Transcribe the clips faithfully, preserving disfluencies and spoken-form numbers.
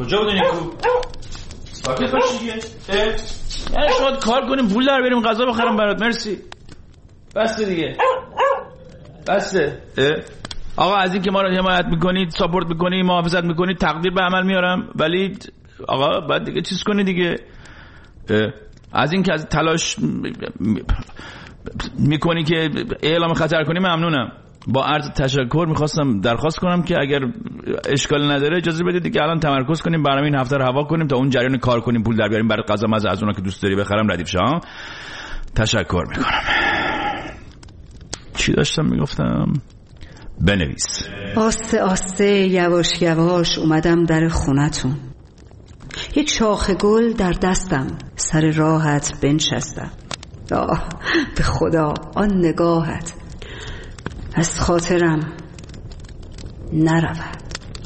کجا بودی نیکو؟ ساکت باش دیگه. یعنی شما کار کنیم پول در بریم غذا بخرم برات. مرسی. بسته دیگه. بسته. آقا از این که ما رو حمایت میکنید، ساپورت میکنید، محافظت میکنید، تقدیر به عمل میارم، ولی آقا بعد دیگه چیز کنید دیگه. از این که از تلاش میکنی که اعلام خطر کنی ممنونم. با عرض تشکر میخواستم درخواست کنم که اگر اشکال نداره اجازه بدید دیگه الان تمرکز کنیم، برنامه این هفته رو هوا کنیم تا اون جریان کار کنیم، پول در بیاریم برای غذا مزه از اونا که دوست داری بخرم ردیف شام. تشکر میکنم. چی داشتم میگفتم؟ بنویس. آسته آسته یواش یواش اومدم در خونتون، یک شاخه گل در دستم، سر راحت بنشستم. آه به خدا آن نگاهت از خاطرم نرود.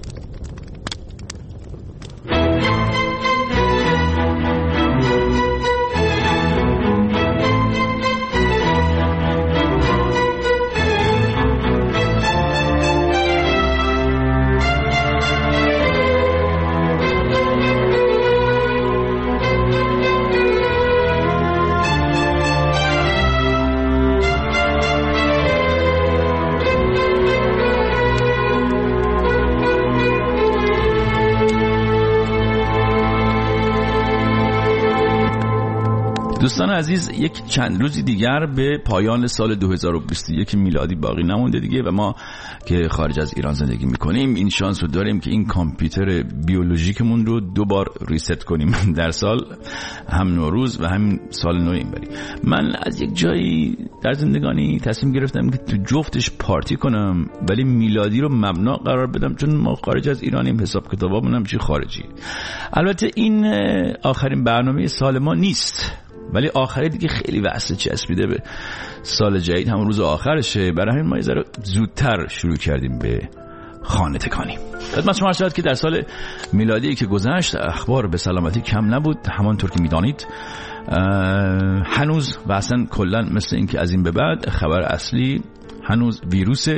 دوستان عزیز، یک چند روزی دیگر به پایان سال دو هزار و بیست و یک میلادی باقی نمونده دیگه و ما که خارج از ایران زندگی میکنیم این شانس رو داریم که این کامپیوتر بیولوژیکمون رو دو بار ریست کنیم در سال، هم نوروز و هم سال نو اینوری. من از یک جایی در زندگانی تصمیم گرفتم که تو جفتش پارتی کنم ولی میلادی رو مبنا قرار بدم، چون ما خارج از ایرانیم، حساب کتابمون هم چی خارجی. البته این آخرین برنامه سال ما نیست، ولی آخری دیگه خیلی واسه چسبیده به سال جدید، همون روز آخرشه، برای همین ما یه ذره زودتر شروع کردیم به خانه تکانی. خدمت شما عرض شد که در سال میلادی که گذشت اخبار به سلامتی کم نبود، همانطور که میدانید هنوز و اصلا کلا مثل این که از این به بعد خبر اصلی هنوز ویروسه.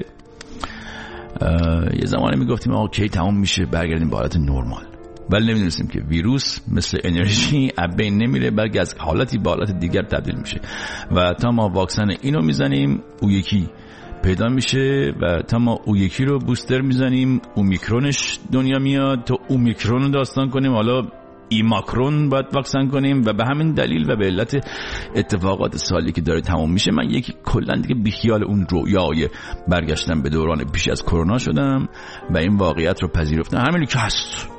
یه زمانی میگفتیم آقا کی تمام میشه برگردیم به حالت نرمال، ولی نمیدونستیم که ویروس مثل انرژی از بین نمیره، بلکه از حالتی به حالت دیگر تبدیل میشه و تا ما واکسن اینو میزنیم او یکی پیدا میشه و تا ما او یکی رو بوستر میزنیم اومیکرونش دنیا میاد، تا اومیکرون رو داستان کنیم حالا ایماکرون باید واکسن کنیم و به همین دلیل و به علت اتفاقات سالی که داره تمام میشه من یکی کلا دیگه بیخیال اون رویای برگشتن به دوران پیش از کرونا شدم و این واقعیت رو پذیرفتم. همینی که هست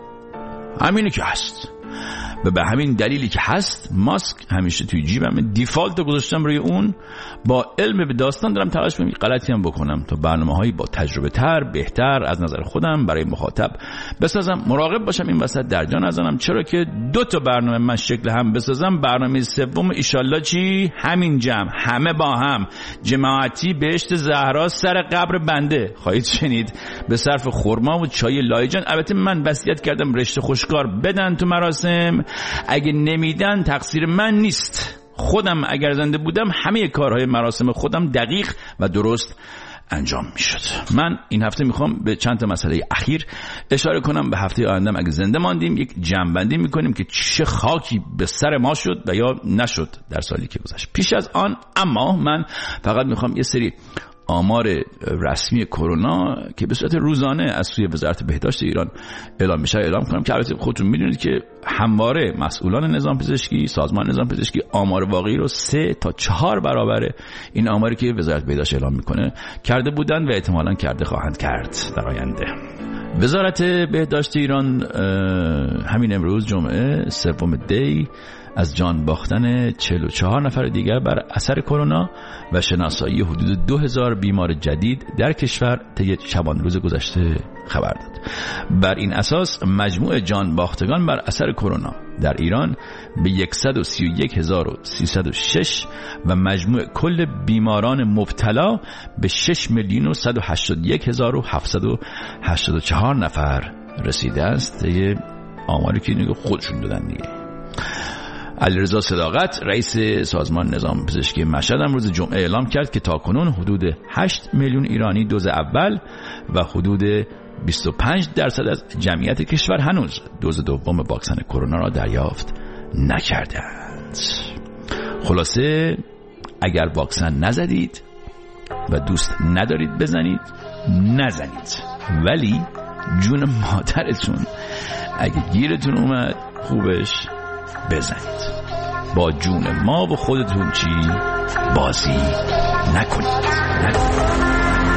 همینی که هست و به همین دلیلی که هست ماسک همیشه توی جیبم، دیفالت رو گذاشتم روی اون. با علم به داستان دارم تلاش میکنم غلطی هم بکنم تا برنامه‌هایی با تجربه تر بهتر از نظر خودم برای مخاطب بسازم. مراقب باشم این وسط درجا نزنم، چرا که دو تا برنامه من شکل هم بسازم. برنامه سوم ایشالله چی؟ همین جمع همه با هم جماعتی بهشت زهرا سر قبر بنده خواهید شنید به صرف خرما و چای لایجان. البته من وصیت کردم رشته خوشکار بدن تو مراسم، اگه نمیدن تقصیر من نیست. خودم اگر زنده بودم همه کارهای مراسم خودم دقیق و درست انجام میشد. من این هفته میخوام به چند تا مسئله اخیر اشاره کنم. به هفته آیندهم اگه زنده ماندیم یک جمع‌بندی میکنیم که چه خاکی به سر ما شد و یا نشد در سالی که گذشت. پیش از آن اما من فقط میخوام یه سری آمار رسمی کرونا که به صورت روزانه از سوی وزارت بهداشت ایران اعلام میشه اعلام کنم که البته خودتون میدونید که همواره مسئولان نظام پزشکی، سازمان نظام پزشکی آمار واقعی رو سه تا چهار برابر این آماری که وزارت بهداشت اعلام میکنه کرده بودن و احتمالاً کرده خواهند کرد در آینده. وزارت بهداشت ایران همین امروز جمعه سوم دی از جان باختن چهل و چهار نفر دیگر بر اثر کرونا و شناسایی حدود دو هزار بیمار جدید در کشور طی شبان روز گذشته خبر داد. بر این اساس مجموع جان باختگان بر اثر کرونا در ایران به صد و سی و یک هزار و سیصد و شش و مجموع کل بیماران مبتلا به شش میلیون و صد و هشتاد و یک هزار و هفتصد و هشتاد و چهار نفر رسیده است. طی آماری که خودشون دادن دیگه. علیرضا صداقت رئیس سازمان نظام پزشکی مشهد امروز جمعه اعلام کرد که تاکنون حدود هشت میلیون ایرانی دوز اول و حدود بیست و پنج درصد از جمعیت کشور هنوز دوز دوم واکسن کرونا را دریافت نکردند. خلاصه اگر واکسن نزدید و دوست ندارید بزنید نزنید، ولی جون مادرتون اگه گیرتون اومد خوبش بزنید. با جون ما و خودتون چی بازی نکنید, نکنید.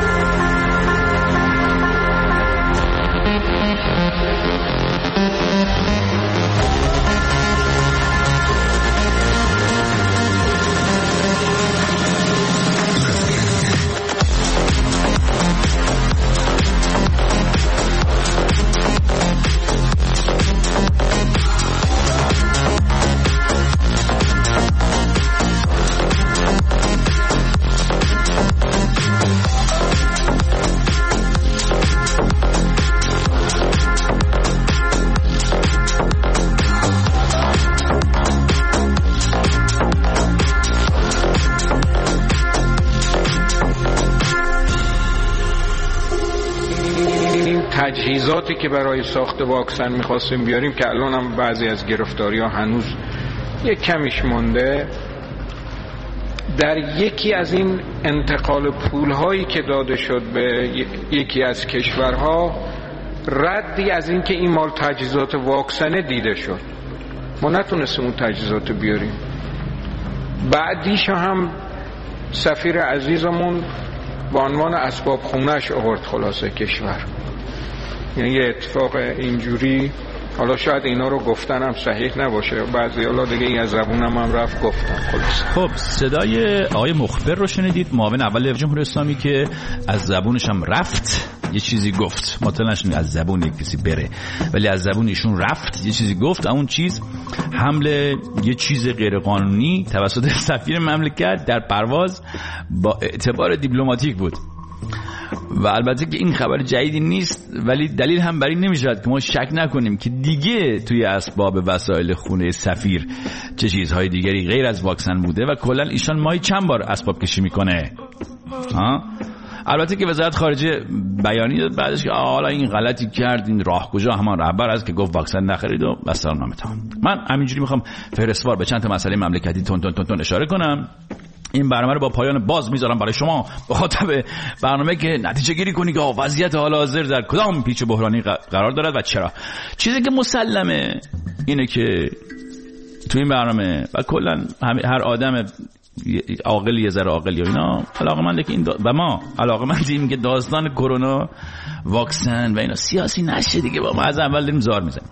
تجهیزاتی که برای ساخت واکسن می‌خواستیم بیاریم که الان هم بعضی از گرفتاری‌ها هنوز یک کمیش مونده، در یکی از این انتقال پول‌هایی که داده شد به یکی از کشورها ردی از این که این مال تجهیزات واکسنه دیده شد. ما نتونستیم اون تجهیزات بیاریم. بعدیش هم سفیر عزیزمون با عنوان اسباب خونه‌اش آورد خلاصه کشور. یعنی یه اتفاق اینجوری، حالا شاید اینا رو گفتنم صحیح نباشه، بعضی حالا دیگه این از زبونم هم رفت گفتم. خلاص خب صدای آقای مخبر رو شنیدید، معاون اول جمهوری اسلامی که از زبونش هم رفت یه چیزی گفت. مطمئن نشین از زبون کسی بره، ولی از زبون ایشون رفت یه چیزی گفت. اون چیز حمله یه چیز غیر قانونی توسط سفیر مملکت در پرواز با اعتبار دیپلماتیک بود. و البته که این خبر جدیدی نیست، ولی دلیل هم بر این نمیشود که ما شک نکنیم که دیگه توی اسباب وسایل خونه سفیر چه چیزهای دیگری غیر از واکسن بوده و کلا ایشان ماهی چند بار اسباب کشی میکنه. ها البته که وزارت خارجه بیانیه داد بعدش که حالا این غلطی کرد، این راهگشا همان رهبر است که گفت واکسن نخرید و بسیار نامتان. من همینجوری میخوام فهرستوار به چند تا مسئله مملکتی تون تون تون تون اشاره کنم. این برنامه رو با پایان باز میذارم برای شما مخاطب برنامه که نتیجه گیری کنی که وضعیت حال حاضر در کدام پیچ بحرانی قرار دارد و چرا. چیزی که مسلمه اینه که تو این برنامه و کلا هر آدم عاقل یه ذره عاقل یا اینا علاقه‌منده که این دا... و ما علاقه‌مندیم که داستان کرونا، واکسن و اینا سیاسی نشه دیگه. با ما از اول داریم زار میزنیم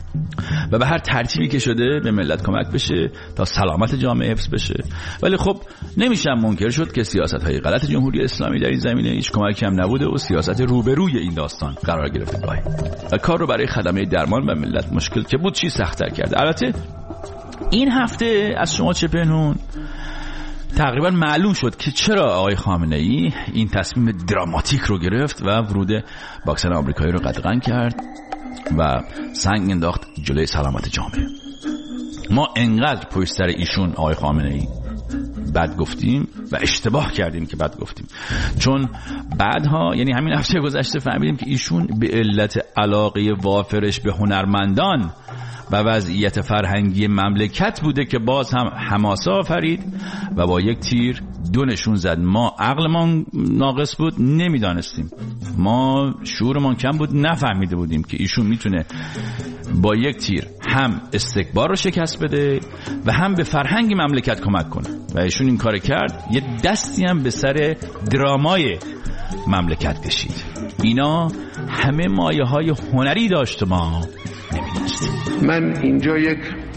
و به هر ترتیبی که شده به ملت کمک بشه تا سلامت جامعه حفظ بشه. ولی خب نمیشه منکر شد که سیاست‌های غلط جمهوری اسلامی در این زمینه هیچ کمکی هم نبوده و سیاست روبروی این داستان قرار گرفته گاهی و کار رو برای خدمه درمان و ملت مشکل که بود چی سخت‌تر کرده. البته این هفته از شما چه پنهون تقریبا معلوم شد که چرا آقای خامنه‌ای این تصمیم دراماتیک رو گرفت و ورود واکسن آمریکایی رو قدغن کرد و سنگ انداخت جلوی سلامت جامعه. ما انقدر پشت سر ایشون آقای خامنه‌ای بد گفتیم و اشتباه کردیم که بد گفتیم، چون بعدها یعنی همین هفته گذشته فهمیدیم که ایشون به علت علاقه وافرش به هنرمندان و وضعیت فرهنگی مملکت بوده که باز هم حماسه آفرید و با یک تیر دو نشون زد. ما عقلمان ناقص بود، نمیدانستیم، ما شعورمان کم بود، نفهمیده بودیم که ایشون میتونه با یک تیر هم استکبار رو شکست بده و هم به فرهنگ مملکت کمک کنه و ایشون این کار کرد. یه دستی هم به سر درامای مملکت کشید. اینا همه مایه های هنری داشت ما نمیدونستیم. من اینجا یک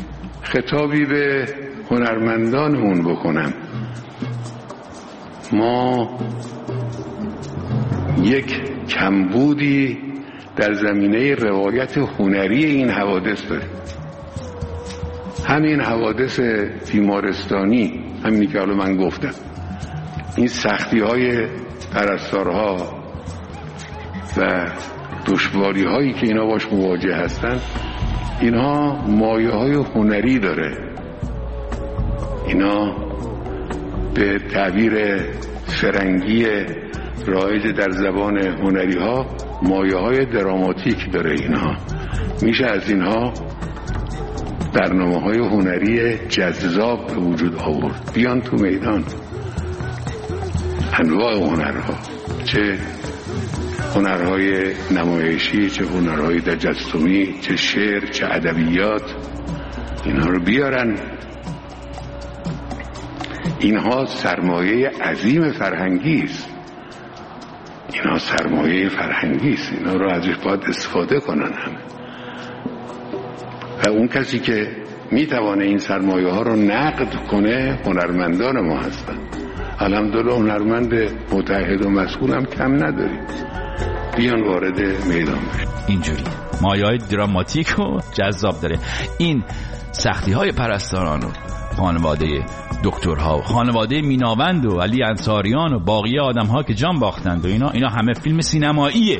خطابی به هنرمندانمون بکنم. ما یک کمبودی در زمینه روایت هنری این حوادث داریم. همین حوادث بیمارستانی، همینی که حالا من گفتم، این سختی های پرستارها و دشواری هایی که اینا باش مواجه هستن، اینها مایه های هنری داره اینا به تعبیر فرنگی رایج در زبان هنری ها مایه های دراماتیک داره. اینها میشه از اینها برنامه های هنری جذاب به وجود آورد. بیان تو میدان انواع هنرها، چه هنرهای نمایشی، چه هنرهای تجسمی، چه شعر، چه ادبیات، اینها رو بیارن. اینها سرمایه عظیم فرهنگی است. اینها سرمایه فرهنگی است. اینا رو ازش باید استفاده کنن همه. و اون کسی که میتوانه این سرمایه ها رو نقد کنه هنرمندان ما هستن. الحمدلله هنرمند متعهد و مسئول هم کم نداریم. بیان وارد میدان بشن. اینجوری مایه‌های دراماتیک و جذاب داره. این سختی های پرستاران و خانواده دکترها و خانواده میناوند و علی انصاریان و باقی آدم ها که جان باختند و اینا اینا همه فیلم سینماییه.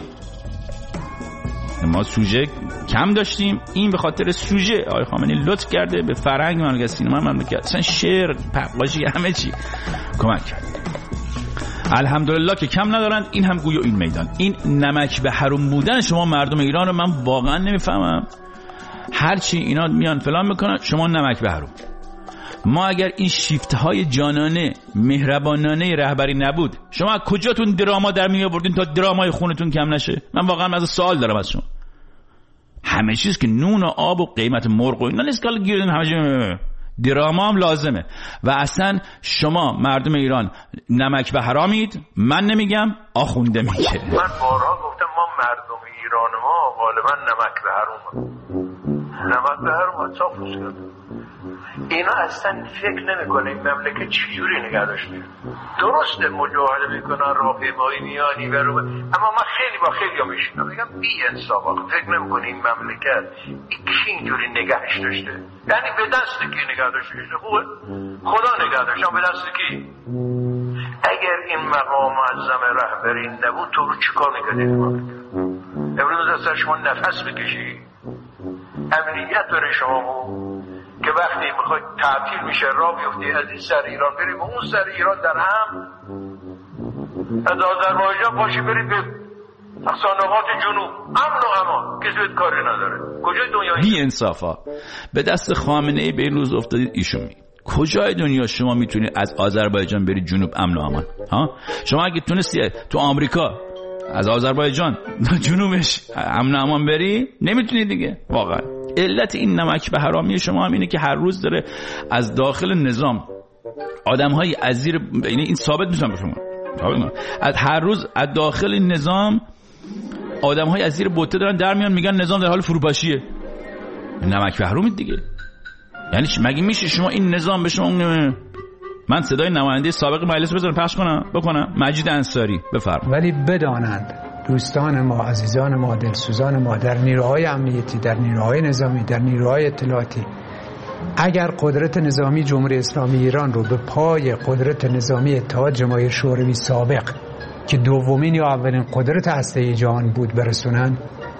ما سوژه کم داشتیم، این به خاطر سوژه آقای خامنه‌ای لطف کرده به فرهنگ مملکت، سینما مملکت، اصلا شعر، نقاشی، همه چی کمک کرد. الحمدلله که کم ندارند. این هم گویا این میدان. این نمک به حروم بودن شما مردم ایران رو من واقعا نمیفهمم. هرچی اینا میان فلان میکنن شما نمک به حروم. ما اگر این شیفت های جانانه مهربانانه رهبری نبود، شما از کجاتون دراما در می آوردین تا درامای خونتون کم نشه؟ من واقعا از سوال دارم از شما. همه چیز که نون و آب و قیمت مرغ و اینا نیست که گیرین، همه چیز دراما هم لازمه. و اصلا شما مردم ایران نمک به حرامید. من نمیگم، آخونده میگه. من بارها گفتم ما مردم ایران ما غالبا نمک به حرام، نمک به حرام صافوش کرد. اینا اصلا فکر نمیکنه این مملکت چجوری نگه داشته. درسته مجاهده میکنن راهپیمایی میانی برو، اما من خیلی با خیلی ها میشینم میگم بی انصاف فکر نمیکنه این مملکت کی اینجوری نگهش داشته. یعنی به دست کی نگه داشته؟ خوبه خدا نگه داشته، به دست کی؟ اگر این مقام معظم رهبری نبود تو رو چیکار میکردی؟ امروز از شما نفس بکشی، امنیت داره شما که وقتی میخوای تعطیل میشه راه بیفتی از این سر ایران بریم و اون سر ایران در هم، از آذربایجان پاشی بریم به اقصانقات جنوب امن و امان، کسی بهت کاری نداره. کجای دنیا بی انصافا به دست خامنه‌ای به این روز افتادید. ایشون می کجای دنیا شما میتونید از آذربایجان بری جنوب امن و امان؟ ها شما اگه تونستی تو آمریکا از آذربایجان جنوبش امن و امان بری، نمیتونی دیگه. واقعا علت این نمک به حرامی شما هم اینه که هر روز داره از داخل نظام آدم‌های از زیر، یعنی این ثابت میشن به شما، از هر روز از داخل نظام آدم‌های از زیر بوته دارن در میان میگن نظام در حال فروپاشیه. نمک به حرومید دیگه. یعنی مگه میشه شما این نظام به شما؟ من صدای نماینده سابق مجلس بذارم پخش کنم بکنم، مجید انصاری بفرمایید. ولی بدانند دوستان ما، عزیزان ما، دلسوزان ما در نیروهای امنیتی، در نیروهای نظامی، در نیروهای اطلاعاتی، اگر قدرت نظامی جمهوری اسلامی ایران رو به پای قدرت نظامی اتحاد جماهیر شوروی سابق که دومین یا اولین قدرت هسته‌ای جهان بود برسونن،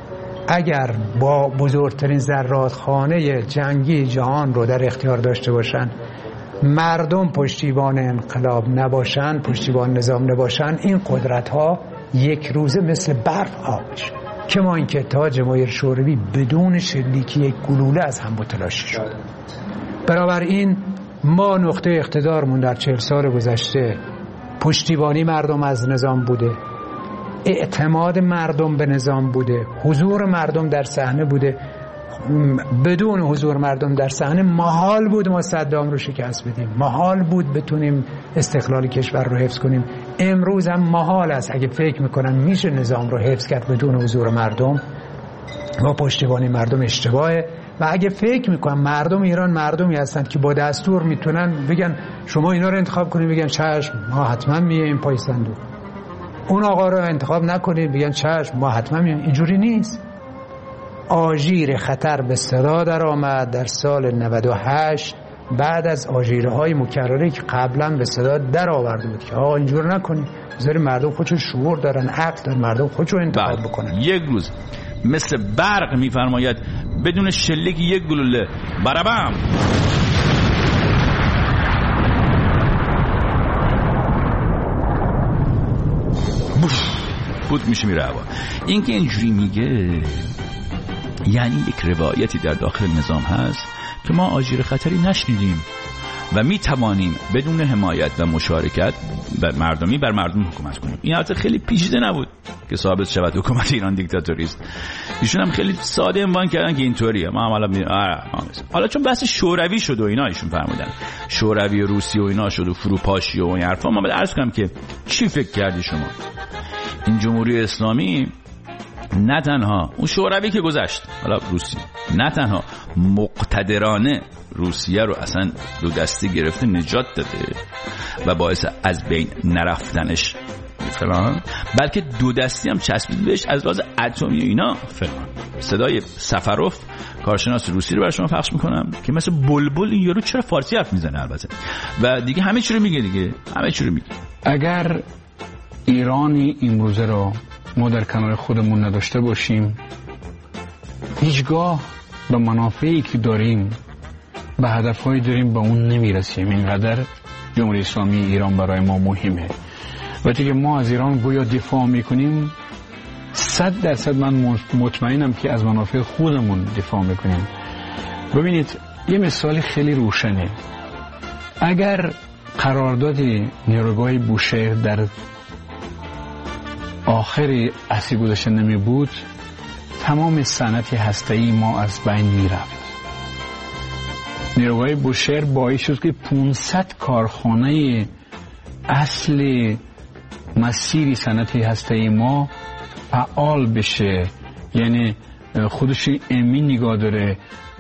اگر با بزرگترین زرادخانه جنگی جهان رو در اختیار داشته باشن، مردم پشتیبان انقلاب نباشن، پشتیبان نظام نباشن، این قدرت ها یک روزه مثل برف آب میشه. کما اینکه اتحاد جماهیر شوروی بدون شلیکی یک گلوله از هم متلاشی شد. بنابراین ما نقطه اقتدارمون در چهل سال گذشته پشتیبانی مردم از نظام بوده، اعتماد مردم به نظام بوده، حضور مردم در صحنه بوده. بدون حضور مردم در صحنه محال بود ما صدام رو شکست بدیم، محال بود بتونیم استقلال کشور رو حفظ کنیم. امروز هم محال است. اگه فکر میکنن میشه نظام رو حفظ کرد بدون حضور مردم و پشتیبانی مردم، اشتباهه. و اگه فکر میکنن مردم ایران مردمی هستند که با دستور میتونن بگن شما اینا رو انتخاب کنید، بگن چشم ما حتما میایم پای صندوق. اون آقا رو انتخاب نکنید، بگن چشم ما حتما میایم. اینجوری نیست. آژیر خطر به صدا در آمد در سال نود و هشت بعد از آژیرهای مکرره که قبلا به صدا در آورده بود که آقا اینجور نکنید، بذارید مردم خودشون شعور دارن، عقل دارن، مردم خودشون انتخاب بکنن. یک روز مثل برق میفرماید بدون شلیک یک گلوله برابم فوت میشه میره هوا. این که اینجوری میگه یعنی یک روایتی در داخل نظام هست که ما آژیر خطری نشنیدیم و می توانیم بدون حمایت و مشارکت مردمی بر مردم حکومت کنیم. این البته خیلی پیچیده نبود که ثابت شود حکومت ایران دیکتاتوری است. ایشون هم خیلی ساده عنوان کردن که اینطوریه. ما هم حالا می... حالا چون بحث شوروی شد و اینا ایشون فرمودن شوروی و روسیه و اینا شد و فروپاشی و این حرفا، ما باید عرض کنم که چی فکر کردی شما؟ این جمهوری اسلامی نه تنها اون شوروی که گذشت، حالا روسیه، نه تنها مقتدرانه روسیه رو اصلا دو دستی گرفته نجات داده و باعث از بین نرفتنش فلان، بلکه دو دستی هم چسبید بهش از لحاظ اتمی و اینا فلان. صدای سفروف کارشناس روسی رو برای شما پخش میکنم که مثل بلبل این یارو چرا فارسی حرف میزنه البته و دیگه همه چی رو میگه دیگه همه چی رو میگه. اگر ایرانی امروزه رو ما در کنار خودمون نداشته باشیم، هیچگاه به منافعی که داریم به هدفهایی داریم به اون نمیرسیم. اینقدر جمهوری اسلامی ایران برای ما مهمه. وقتی که ما از ایران گویا دفاع میکنیم، صد درصد من مطمئنم که از منافع خودمون دفاع میکنیم. ببینید یه مثال خیلی روشنه. اگر قرارداد نیروگاه بوشهر در آخر عصر گذشته نمی بود، تمام صنعت هسته‌ای ما از بین میرفت. نیروگاه بوشهر باعث شد که پانصد کارخانه اصل مسیر صنعت هسته‌ای ما فعال بشه، یعنی خودش امین نگاه داره.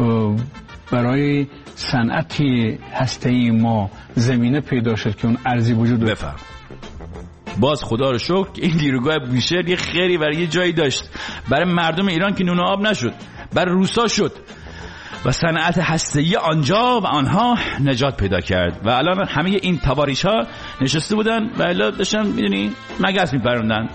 برای صنعت هسته‌ای ما زمینه پیدا شد که اون ارزی وجود داره. بفهم باز خدا رو شکر که این نیروگاه بوشهر یه خیری برای یه جایی داشت، برای مردم ایران که نون و آب نشد، برای روسا شد و صنعت هسته‌ای آنجا و آنها نجات پیدا کرد و الان همه این تواریش ها نشسته بودن و الا داشتن میدونی مگس میپروندن.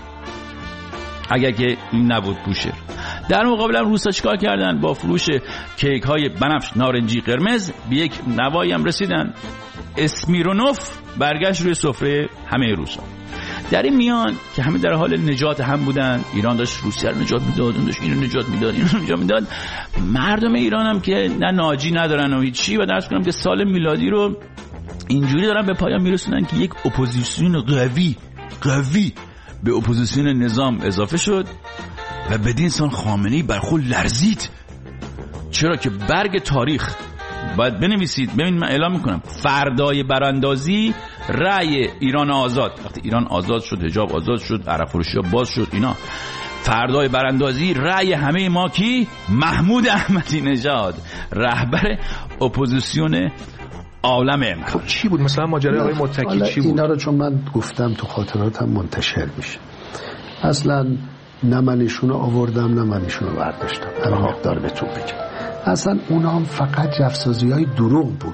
اگر که این نبود بوشهر. در مقابل هم روسا چیکار کردن؟ با فروش کیک های بنفش نارنجی قرمز به یک نوایی هم رسیدن. اسمیرونوف برگشت روی سفره همه روسا. در این میان که همه در حال نجات هم بودن، ایران داشت روسیه رو نجات میداد، اون داشت اینو نجات میداد، اینو نجات میداد، مردم ایران هم که نه ناجی ندارن و هیچی و درس کنم که سال میلادی رو اینجوری دارن به پایان میرسونن که یک اپوزیسیون قوی قوی به اپوزیسیون نظام اضافه شد و بدین سان خامنه‌ای بر خود لرزید. چرا که برگ تاریخ باید بنویسید. ببین من اعلام میکنم فردای براندازی رأی ایران آزاد، وقتی ایران آزاد شد، حجاب آزاد شد، عرب فروشی ها باز شد، اینا فردای براندازی رأی همه ما کی؟ محمود احمدی نژاد، رهبر اپوزیسیون عالم امروز. خب چی بود مثلا ماجرای آقای متکی چی بود؟ اینا رو چون من گفتم تو خاطراتم منتشر میشه. اصلا نه من ایشونو آوردم نه من ایشونو برداشتم. همین مقدار بهتون بگم. اصلا اونا هم فقط جفسازی های دروغ بود،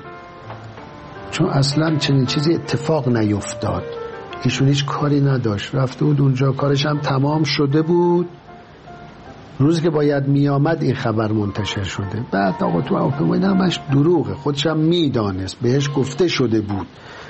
چون اصلا چنین چیزی اتفاق نیفتاد. ایشون هیچ کاری نداشت، رفته بود اونجا، کارش هم تمام شده بود. روزی که باید می آمد این خبر منتشر شده. بعد آقا تو هواپیما همش دروغه، خودش هم میدانست، بهش گفته شده بود.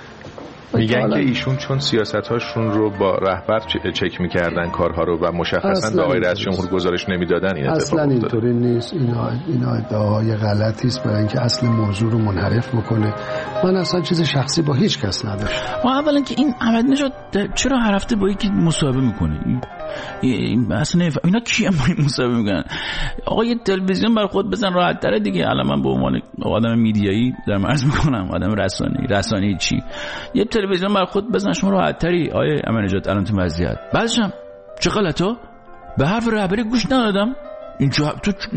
میگن که ایشون چون سیاستاشون رو با رهبر چک میکردن کارها رو و مشخصا به آقای رئیس جمهور گزارش نمیدادن، این اصلا اینطوری نیست. اینا اینا ادعاهای غلطی است برای اینکه اصل موضوع رو منحرف بکنه. من اصلا چیز شخصی با هیچ کس نداشتم. ما اولا که این احمد نژاد چرا هر هفته با یکی مصاحبه میکنه؟ این اصلا اینا کی هم مصاحبه میکنن؟ آقا یه تلویزیون بر خود بزن راحت تره دیگه. الان من به عنوان آدم میدیایی دارم عرض میکنم، آدم رسانه‌ای رسانه‌ای چی؟ یه تلویزیون بر خود بزن شما راحت تری. آیه احمد نژاد الان تو وضعیت بعدشم چه غلطا به حرف رهبری گوش ندادم. این تو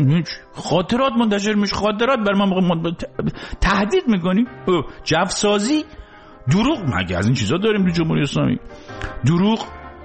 خاطرات منتشر میشه، خاطرات بر من تهدید میکنی، جفسازی، دروغ. مگه از این چیزا داریم تو جمهوری اسلامی؟ دروغ.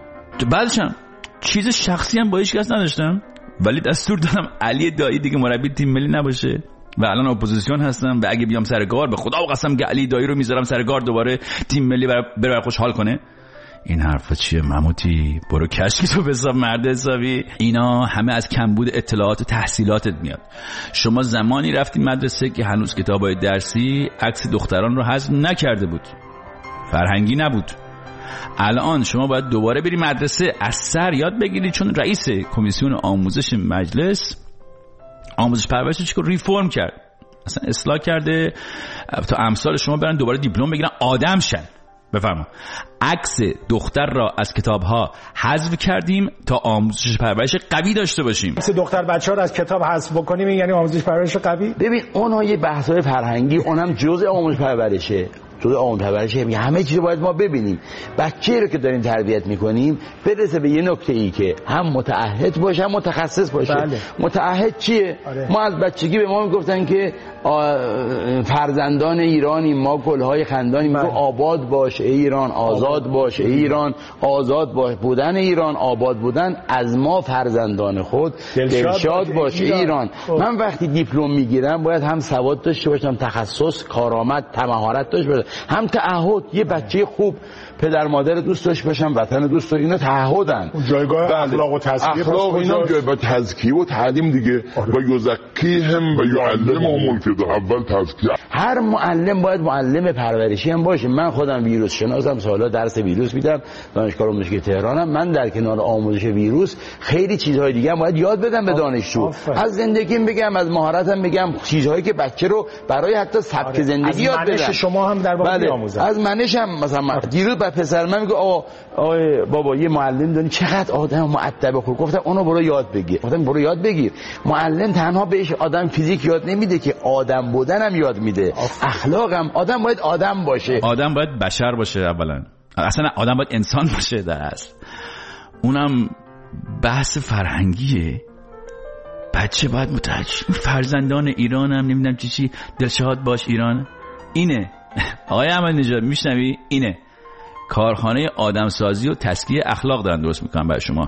بعدشم چیز شخصی هم با هیچ کس نداشتم، ولی دستور دادم علی دایی دیگه مربی تیم ملی نباشه و الان اپوزیسیون هستم و اگه بیام سر کار به خدا و قسم که علی دایی رو میذارم سر کار دوباره تیم ملی بره خوشحال کنه. این حرفا چیه مموتی؟ برو کشکی تو بساب مرد حسابی. اینا همه از کمبود اطلاعات و تحصیلاتت میاد. شما زمانی رفتی مدرسه که هنوز کتابای درسی عکس دختران رو حذف نکرده بود، فرهنگی نبود. الان شما باید دوباره بری مدرسه از سر یاد بگیری، چون رئیس کمیسیون آموزش مجلس آموزش پرورش رو چیکار ریفرم کرد، اصلا اصلاح کرده تا امثال شما برن دوباره دیپلم بگیرن آدم شن. بفرما. عکس دختر را از کتاب‌ها حذف کردیم تا آموزش پرورش قوی داشته باشیم. عکس دختر بچه‌ها را از کتاب حذف بکنیم این یعنی آموزش پرورش قوی؟ ببین اونها یه بحث‌های فرهنگی، اونم جزء آموزش پرورشه. جزء آموزش پرورشه، میگه همه چیز رو باید ما ببینیم. بچه‌ای رو که داریم تربیت می‌کنیم برسه به یه نکته‌ای که هم متعهد باشه هم متخصص باشه. بله. متعهد چیه؟ آره. ما از بچگی به ما میگفتن که فرزندان ایرانی ما گل‌های خندانی، میگه آباد باش ایران، آزاد باش ایران، آزاد باش بودن ایران، آباد بودن از ما فرزندان خود، دلشاد باش ایران, ایران. من وقتی دیپلم میگیرم باید هم سواد داشته باشم، تخصص، کارآمد، مهارت داشته باشم، هم تعهد. یه بچه خوب پدر مادر دوست داشته باشم، وطن دوست داشته، اینا تعهدن. جایگاه اخلاق و تزکیه، اخلاق اینا جایگاه تزکیه و تعلیم دیگه. و یزکیهم و یعلمهم که اول تزکیه. هر معلم باید معلم پرورشی هم باشه. من خودم ویروس شناسم، سالا درس ویروس میدم، دانشگاه دانشگاه تهرانم. من در کنار آموزش ویروس خیلی چیزهای دیگه هم باید یاد بدم به دانشجو. از زندگیم بگم، از مهارتم بگم، چیزهایی که بچه رو برای حتی سبک زندگی یاد بدم. از شما هم در واقع میآموزم. از منشم مثلا دیروز با پسر من میگه آقا آقا بابا یه معلم داری چقدر آدم مؤدب خوب. گفتم اونو برو یاد بگیر. گفتم برو یاد بگیر. معلم تنها بهش آدم فیزیک یاد نمیده که آدم بودنم یاد میده. اخلاقم، آدم باید آدم باشه، آدم باید بشر باشه. اولا اصلا آدم باید انسان باشه در اصل. اونم بحث فرهنگیه. بچه باید متوجه، فرزندان ایران هم نمیدونم چی چی دلشاد باش ایران. اینه آقای احمدی نژاد میشنوی؟ اینه کارخانه آدمسازی و تزکیه اخلاق دارن درست میکنن برای شما.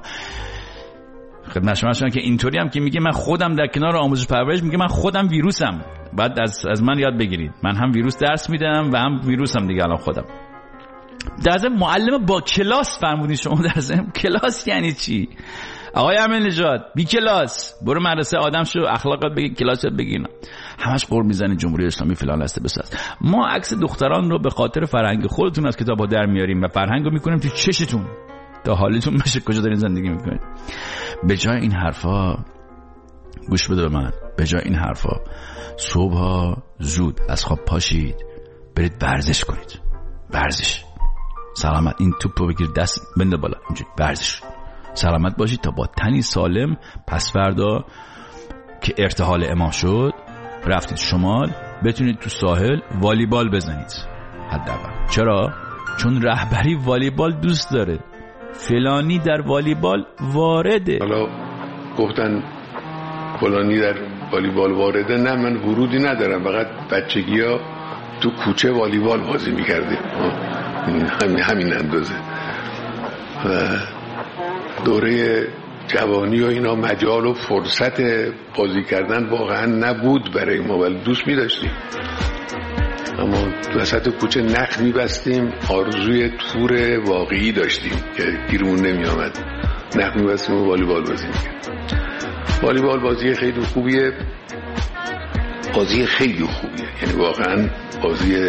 خدمت شما هستم که اینطوری هم که میگه من خودم در کنار آموزش پرورش، میگه من خودم ویروسم، بعد از از من یاد بگیرید. من هم ویروس درس میدم و هم ویروسم دیگه الان خودم. در ضمن معلم با کلاس فرمودین شما. در ضمن کلاس یعنی چی؟ آقای احمدی نژاد بی کلاس برو مدرسه آدم شو، اخلاقت بگی، کلاست بگیرن. همش قر میزنه جمهوری اسلامی فلان هسته بساز. ما عکس دختران رو به خاطر فرهنگ خودتون از کتابا در میاریم و فرهنگ رو میکنیم تو چشتون تا حالتون بشه کجا دارین زندگی میکنید. به جای این حرفا گوش بده به من، به جای این حرفا صبحا زود از خواب پاشید برید ورزش کنید. ورزش سلامت، این توپو بگیر دست بنده بالا، اینجوری ورزش سلامت باشید تا با تنی سالم پس فردا که ارتحال امام شد رفتید شمال بتونید تو ساحل والیبال بزنید حداقل. چرا؟ چون رهبری والیبال دوست داره. فلانی در والیبال وارده. حالا گفتن فلانی در والیبال وارده، نه من ورودی ندارم، فقط بچگی ها تو کوچه والیبال بازی میکردیم، همین همین اندازه. و دوره جوانی و اینا مجال و فرصت بازی کردن واقعا نبود برای ما، ولی دوست می‌داشتیم. اما وسط کوچه نخ می‌بستیم، آرزوی تور واقعی داشتیم که گیرمون نمی‌آمد. نخ می‌بستیم و والیبال بازی می‌کردیم. والیبال بازی خیلی خوبیه، بازی خیلی خوبیه، یعنی واقعا بازی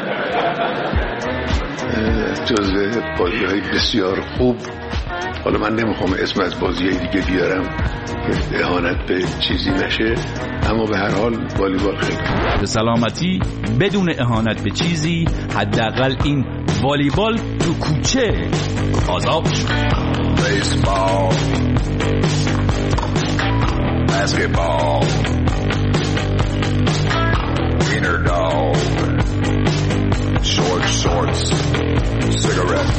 جزو بازی‌های بسیار خوب. حالا من نمیخوام اسم از بازی‌های دیگه بیارم که اهانت به چیزی نشه، اما به هر حال والیبال خیلی به سلامتی بدون اهانت به چیزی، حداقل این والیبال تو کوچه آزاد شد. بیسبال، بسکتبال، wiener dog, short shorts, cigarette,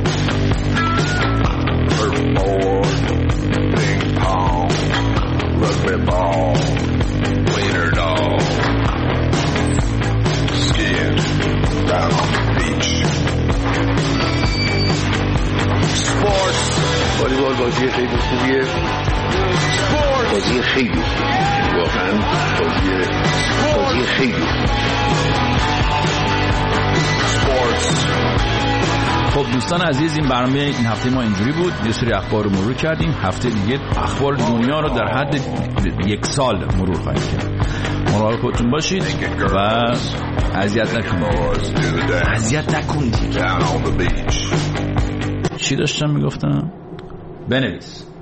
surfboard, ping pong, rugby ball, wiener dog, skiing down on the beach. Sports. والیبال بازی خیلی خوبیه. بازی خیلی خوبیه. واقعا بازی بازی خیلی خوبیه. خب دوستان عزیز، این برنامه این هفته ما اینجوری بود. یه سری اخبار رو مرور کردیم. هفته دیگه اخبار دنیا رو در حد یک سال مرور خواهیم کرد. مراقب خودتون باشید و اذیت نکنید. اذیت نکنید. چی داشتم میگفتم؟ بنویس.